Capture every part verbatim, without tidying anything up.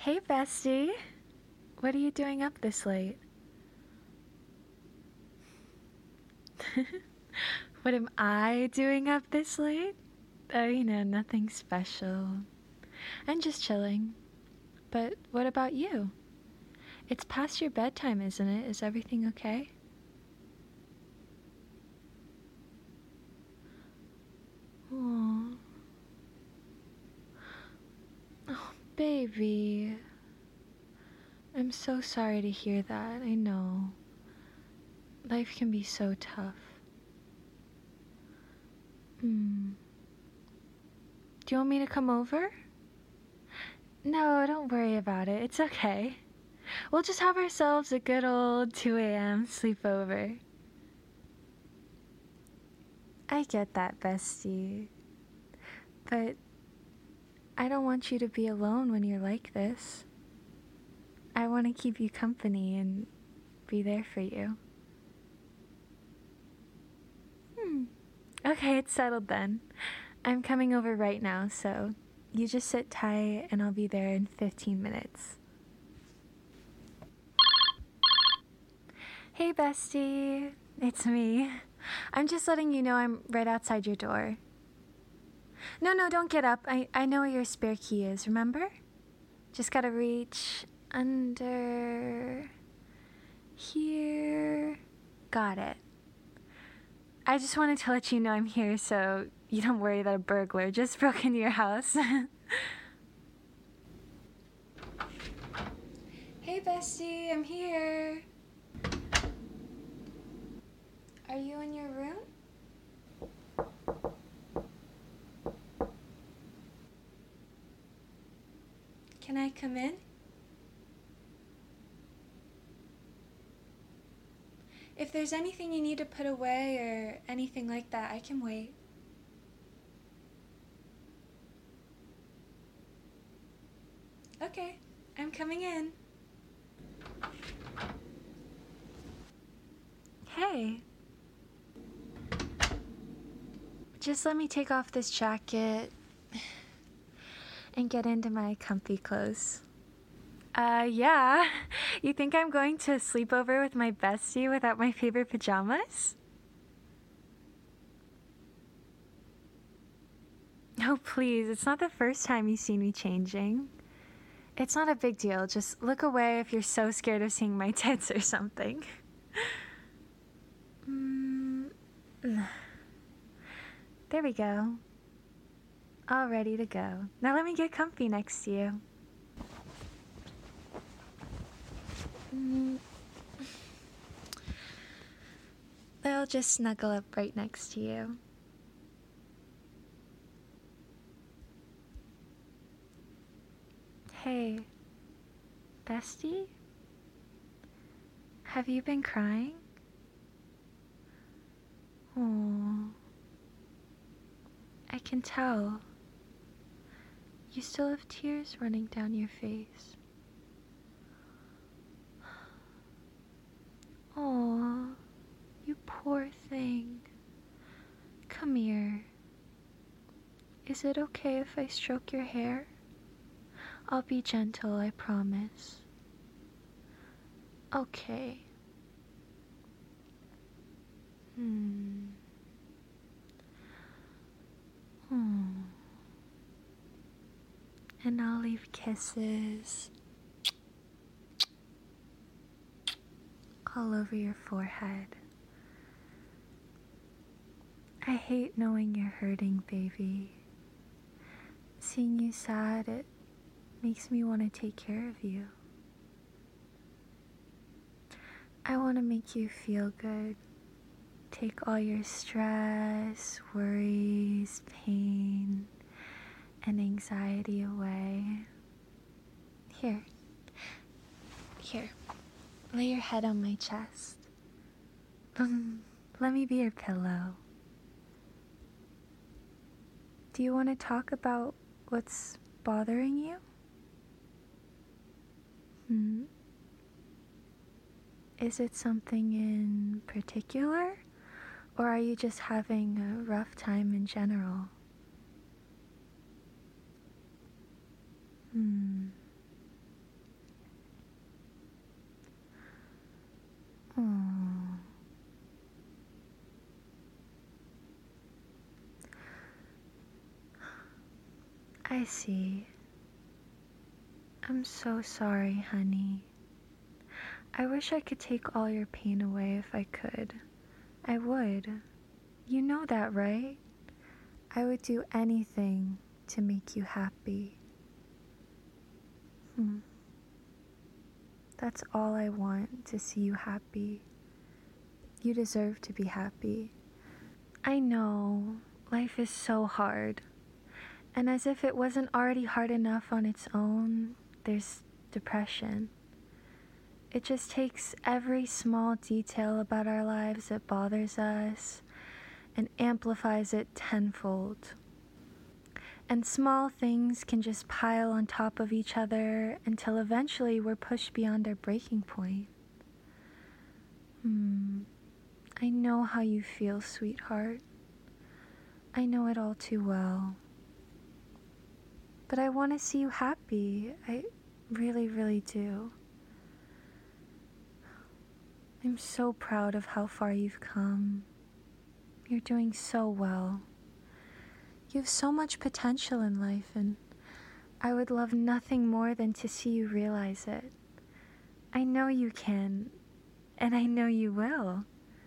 Hey, bestie. What are you doing up this late? What am I doing up this late? Oh, you know, nothing special. I'm just chilling. But what about you? It's past your bedtime, isn't it? Is everything okay? Aww. Oh, baby. I'm so sorry to hear that. I know. Life can be so tough. Hmm. Do you want me to come over? No, don't worry about it. It's okay. We'll just have ourselves a good old two a m sleepover. I get that, bestie. But I don't want you to be alone when you're like this. I want to keep you company and be there for you. Hmm. Okay, it's settled then. I'm coming over right now, so you just sit tight and I'll be there in fifteen minutes. Hey, bestie. It's me. I'm just letting you know I'm right outside your door. No, no, don't get up. I, I know where your spare key is, remember? Just gotta reach under here. Got it. I just wanted to let you know I'm here so you don't worry that a burglar just broke into your house. Hey, bestie, I'm here. Are you in your room? Can I come in? If there's anything you need to put away or anything like that, I can wait. Okay, I'm coming in. Hey. Just let me take off this jacket and get into my comfy clothes. Uh, yeah. You think I'm going to sleep over with my bestie without my favorite pajamas? Oh, please. It's not the first time you've seen me changing. It's not a big deal. Just look away if you're so scared of seeing my tits or something. mm. There we go. All ready to go. Now let me get comfy next to you. Mm. I'll just snuggle up right next to you. Hey, bestie? Have you been crying? Oh, I can tell. You still have tears running down your face. Oh, you poor thing. Come here. Is it okay if I stroke your hair? I'll be gentle, I promise. Okay. Hmm. Hmm. And I'll leave kisses all over your forehead. I hate knowing you're hurting, baby. Seeing you sad, it makes me want to take care of you. I want to make you feel good. Take all your stress, worries, pain, and anxiety away. Here. Here. Lay your head on my chest. Let me be your pillow. Do you want to talk about what's bothering you? Hmm? Is it something in particular? Or are you just having a rough time in general? Hmm. I see. I'm so sorry, honey. I wish I could take all your pain away if I could. I would. You know that, right? I would do anything to make you happy. Hmm. That's all I want, to see you happy. You deserve to be happy. I know, life is so hard. And as if it wasn't already hard enough on its own, there's depression. It just takes every small detail about our lives that bothers us and amplifies it tenfold. And small things can just pile on top of each other until eventually we're pushed beyond our breaking point. Hmm. I know how you feel, sweetheart. I know it all too well. But I want to see you happy. I really, really do. I'm so proud of how far you've come. You're doing so well. You have so much potential in life, and I would love nothing more than to see you realize it. I know you can, and I know you will.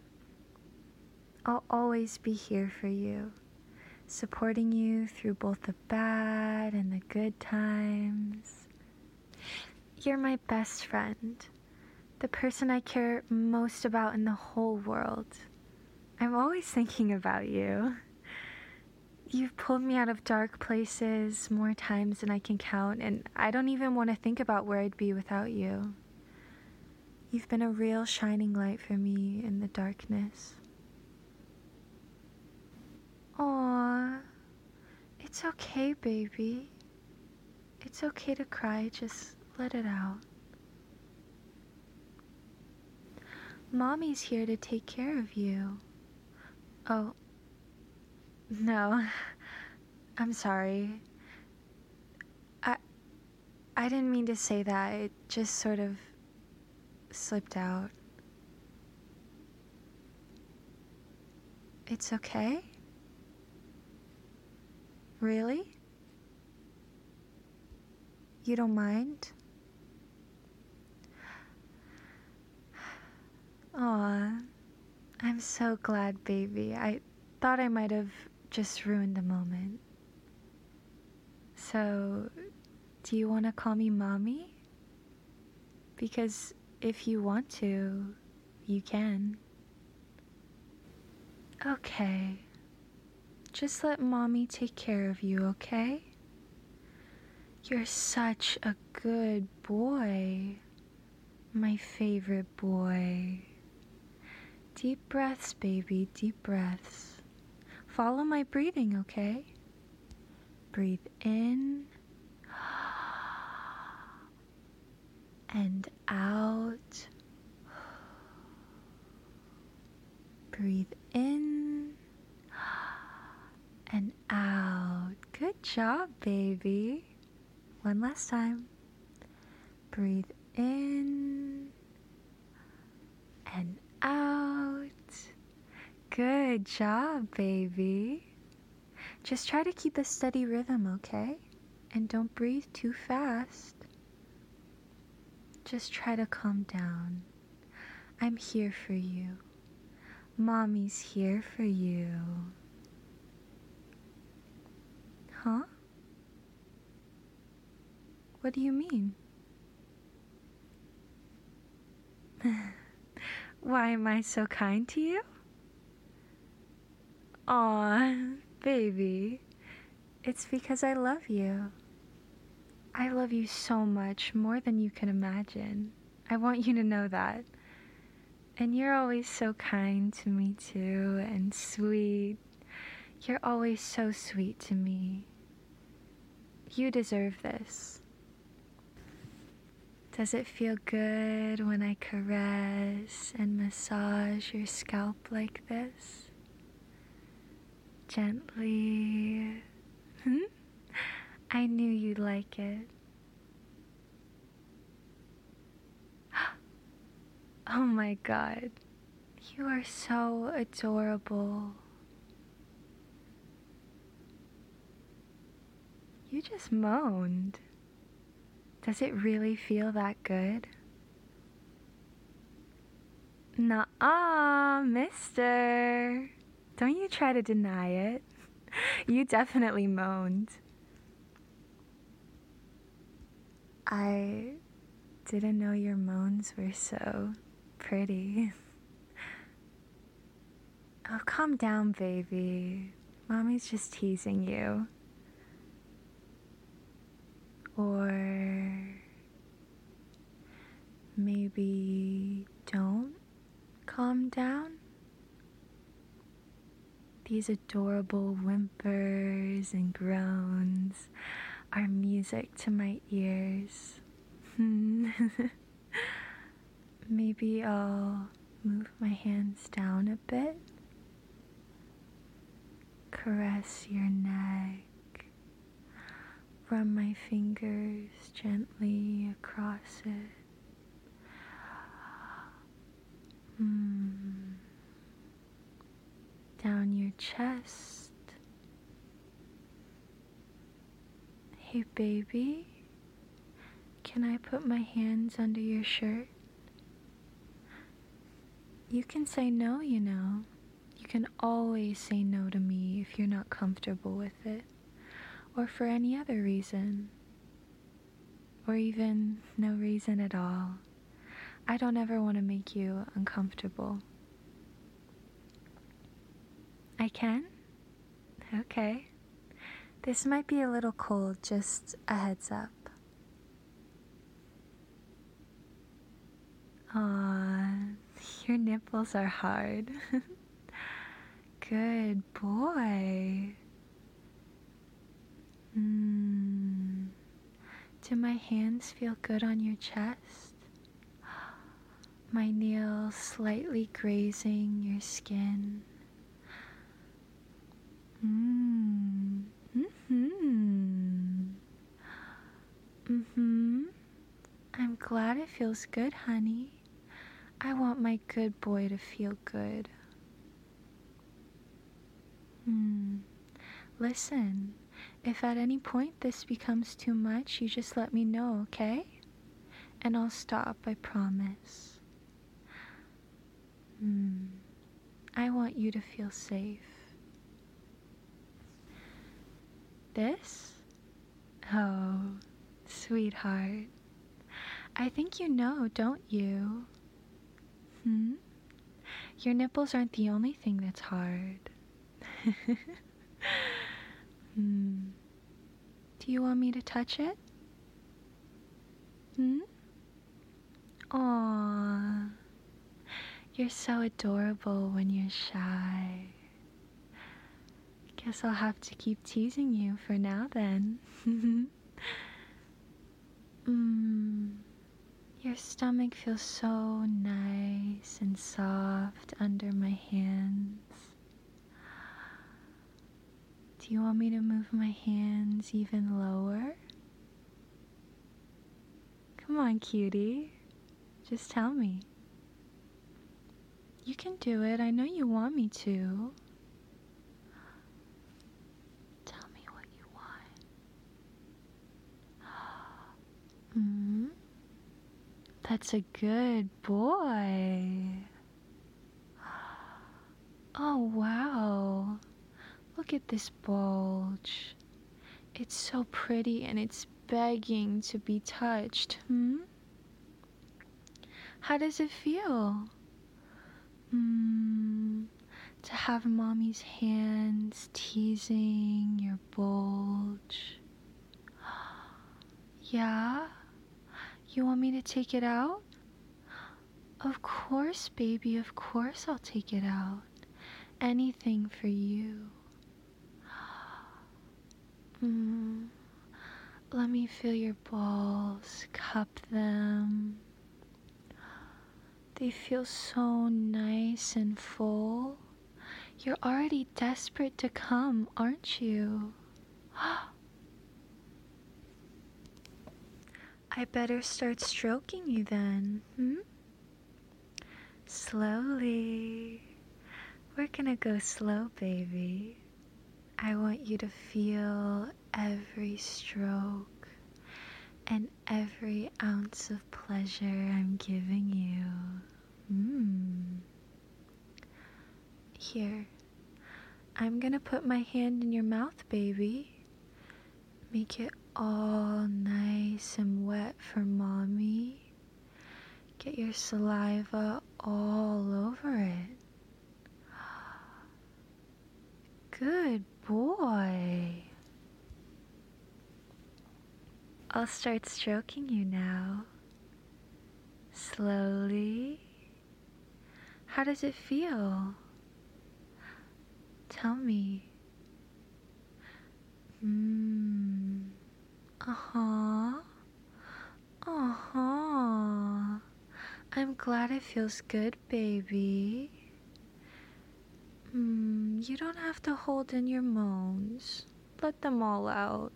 I'll always be here for you, supporting you through both the bad and the good times. You're my best friend, the person I care most about in the whole world. I'm always thinking about you. You've pulled me out of dark places more times than I can count, and I don't even want to think about where I'd be without you. You've been a real shining light for me in the darkness. Aww, it's okay, baby. It's okay to cry, just let it out. Mommy's here to take care of you. Oh, no, I'm sorry. I, I didn't mean to say that, it just sort of slipped out. It's okay? Really? You don't mind? Aw, I'm so glad, baby. I thought I might have just ruined the moment. So, do you want to call me Mommy? Because if you want to, you can. Okay. Just let Mommy take care of you, okay? You're such a good boy. My favorite boy. Deep breaths, baby, deep breaths. Follow my breathing, okay? Breathe in and out. Breathe in and out. Good job, baby. One last time. Breathe in and out. Good job, baby. Just try to keep a steady rhythm, okay? And don't breathe too fast. Just try to calm down. I'm here for you. Mommy's here for you. Huh? What do you mean? Why am I so kind to you? Aw, baby. It's because I love you. I love you so much, more than you can imagine. I want you to know that. And you're always so kind to me too, and sweet. You're always so sweet to me. You deserve this. Does it feel good when I caress and massage your scalp like this? Gently. Hmm? I knew you'd like it. Oh my God. You are so adorable. You just moaned. Does it really feel that good? Nuh-uh, mister. Don't you try to deny it. You definitely moaned. I didn't know your moans were so pretty. Oh, calm down, baby. Mommy's just teasing you. Or maybe don't calm down. These adorable whimpers and groans are music to my ears. Maybe I'll move my hands down a bit. Caress your neck. Run my fingers gently across it. Mm. Down your chest. Hey baby, can I put my hands under your shirt? You can say no, you know. You can always say no to me if you're not comfortable with it, or for any other reason, or even no reason at all. I don't ever want to make you uncomfortable. I can? Okay. This might be a little cold, just a heads up. Aw, your nipples are hard. Good boy. Mm. Do my hands feel good on your chest? My nails slightly grazing your skin. Mm. Mm-hmm. Mm-hmm. I'm glad it feels good, honey. I want my good boy to feel good. Hmm. Listen, if at any point this becomes too much, you just let me know, okay? And I'll stop, I promise. Hmm. I want you to feel safe. This? Oh, sweetheart. I think you know, don't you? Hmm? Your nipples aren't the only thing that's hard. Hmm. Do you want me to touch it? Hmm? Aww. You're so adorable when you're shy. Guess I'll have to keep teasing you for now then. Hmm. Your stomach feels so nice and soft under my hands. Do you want me to move my hands even lower? Come on, cutie. Just tell me. You can do it. I know you want me to. Tell me what you want. Hmm? That's a good boy. Oh, wow. Look at this bulge. It's so pretty and it's begging to be touched. Hmm? How does it feel? Hmm. To have mommy's hands teasing your bulge. Yeah? You want me to take it out? Of course, baby, of course I'll take it out. Anything for you. Hmm. Let me feel your balls, cup them. They feel so nice and full. You're already desperate to come, aren't you? I better start stroking you then, hmm? Slowly. We're gonna go slow, baby. I want you to feel every stroke and every ounce of pleasure I'm giving you. Mmm. Here, I'm gonna put my hand in your mouth, baby. Make it all nice and wet for mommy. Get your saliva all over it. Good boy. I'll start stroking you now. Slowly. How does it feel? Tell me. Mmm. Uh-huh. Uh-huh. I'm glad it feels good, baby. Hmm, you don't have to hold in your moans. Let them all out.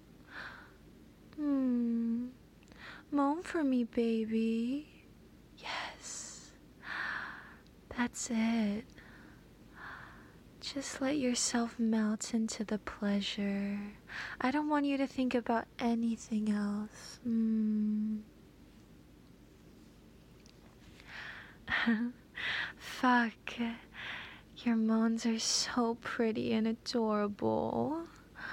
Hmm, moan for me, baby. Yes, that's it. Just let yourself melt into the pleasure. I don't want you to think about anything else. Hmm. Fuck. Your moans are so pretty and adorable.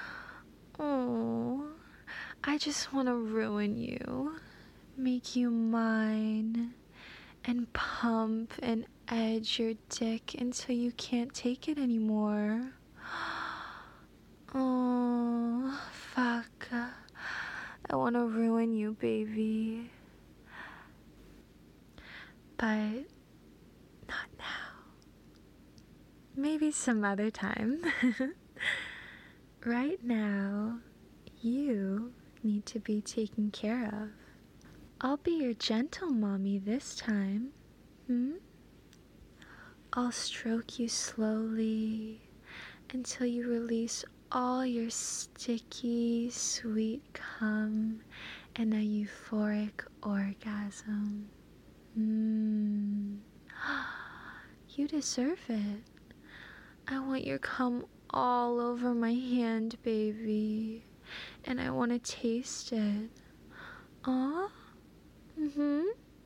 Oh, I just want to ruin you, make you mine, and pump and edge your dick until you can't take it anymore. Oh, fuck. I want to ruin you, baby. But not now. Maybe some other time. Right now, you need to be taken care of. I'll be your gentle mommy this time. Hmm? I'll stroke you slowly until you release all your sticky, sweet cum in a euphoric orgasm. Mmm. You deserve it. I want your cum all over my hand, baby. And I want to taste it. Aw? Mm-hmm.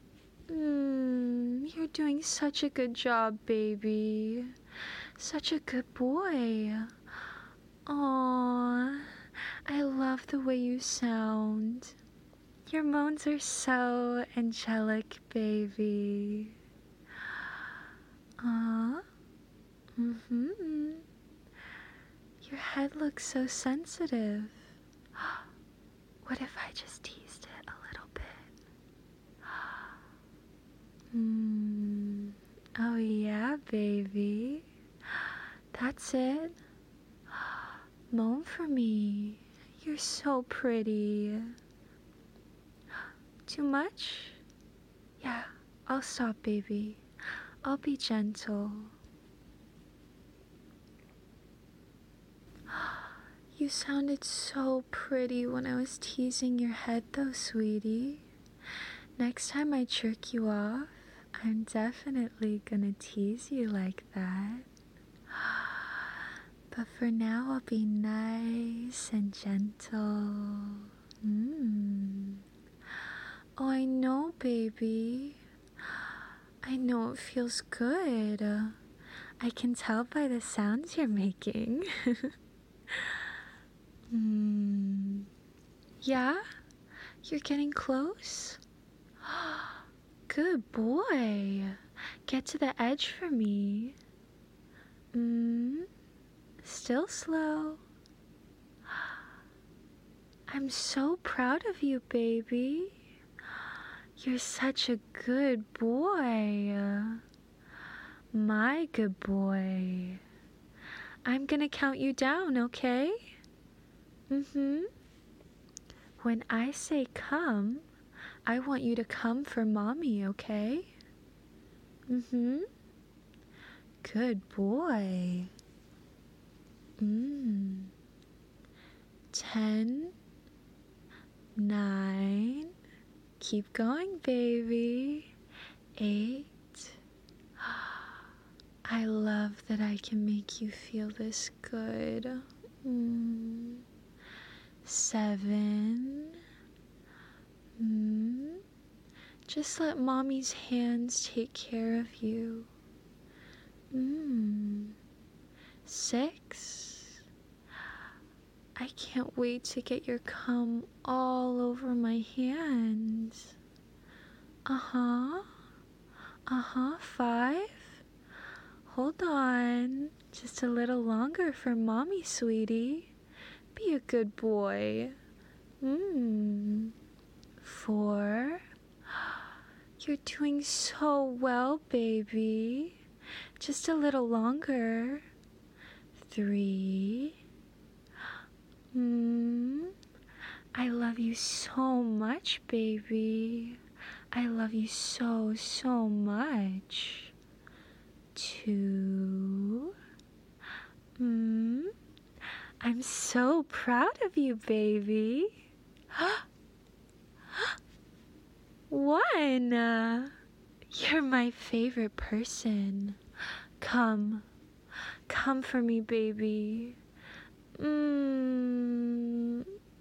Mmm. You're doing such a good job, baby. Such a good boy. Aw. I love the way you sound. Your moans are so angelic, baby. Aw. Mm-hmm. Your head looks so sensitive. What if I just teased it a little bit? Hmm. Oh yeah, baby. That's it. Moan for me. You're so pretty. Too much? Yeah, I'll stop, baby. I'll be gentle. You sounded so pretty when I was teasing your head though, sweetie. Next time I jerk you off, I'm definitely gonna tease you like that. But for now, I'll be nice and gentle. Mm. Oh, I know, baby. I know it feels good. I can tell by the sounds you're making. Hmm. Yeah? You're getting close? Good boy. Get to the edge for me. Hmm. Still slow. I'm so proud of you, baby. You're such a good boy. My good boy. I'm gonna count you down, okay? Mm-hmm. When I say come, I want you to come for mommy, okay? Mm-hmm. Good boy. Mmm. Ten. Nine. Keep going, baby. Eight. I love that I can make you feel this good. Mm. seven. Mm. Just let mommy's hands take care of you. Mm. Six. I can't wait to get your cum all over my hands. Uh-huh. Uh-huh. Five. Hold on. Just a little longer for mommy, sweetie. Be a good boy. Mmm. Four. You're doing so well, baby. Just a little longer. Three. Mmm. I love you so much, baby. I love you so, so much. Two. Mmm. I'm so proud of you, baby. One. You're my favorite person. Come. Come for me, baby. Mmm.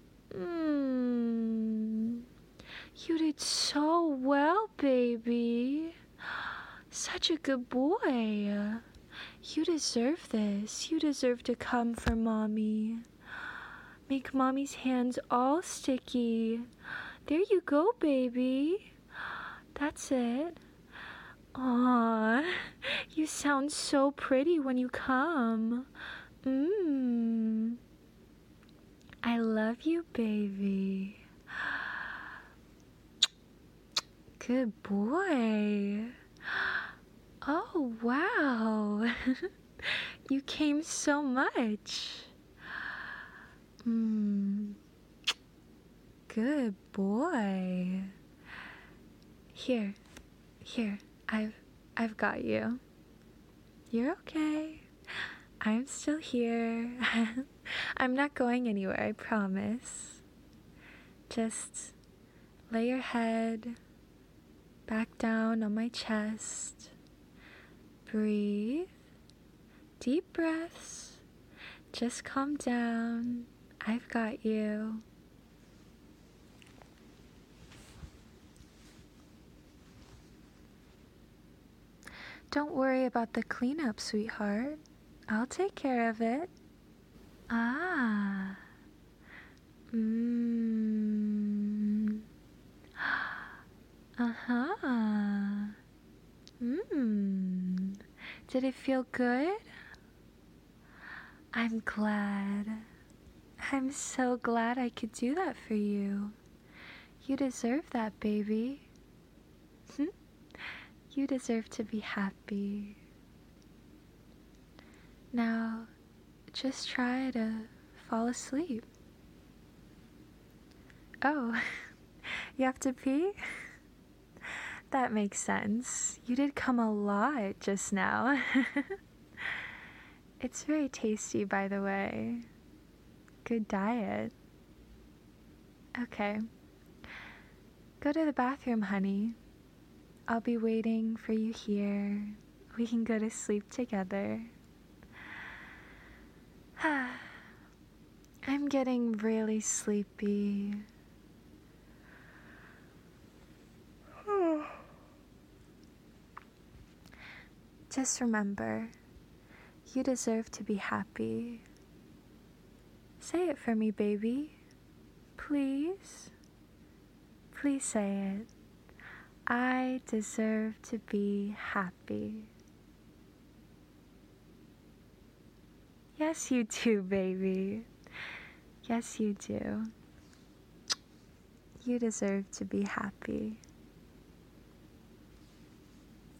Mmm. You did so well, baby. Such a good boy. You deserve this. You deserve to come for mommy. Make mommy's hands all sticky. There you go, baby. That's it. Aw, you sound so pretty when you come. Mmm. I love you, baby. Good boy. Oh, wow. You came so much. Mmm. Good boy. Here. Here. I've I've got you. You're okay. I'm still here. I'm not going anywhere, I promise. Just lay your head back down on my chest. Breathe. Deep breaths. Just calm down. I've got you. Don't worry about the cleanup, sweetheart. I'll take care of it. Ah. Mmm. Uh-huh. Mmm. Did it feel good? I'm glad. I'm so glad I could do that for you. You deserve that, baby. You deserve to be happy. Now, just try to fall asleep. Oh, you have to pee? That makes sense. You did come a lot just now. It's very tasty, by the way. Good diet. Okay. Go to the bathroom, honey. I'll be waiting for you here. We can go to sleep together. I'm getting really sleepy. Just remember, you deserve to be happy. Say it for me, baby. Please. Please say it. I deserve to be happy. Yes, you do, baby. Yes, you do. You deserve to be happy.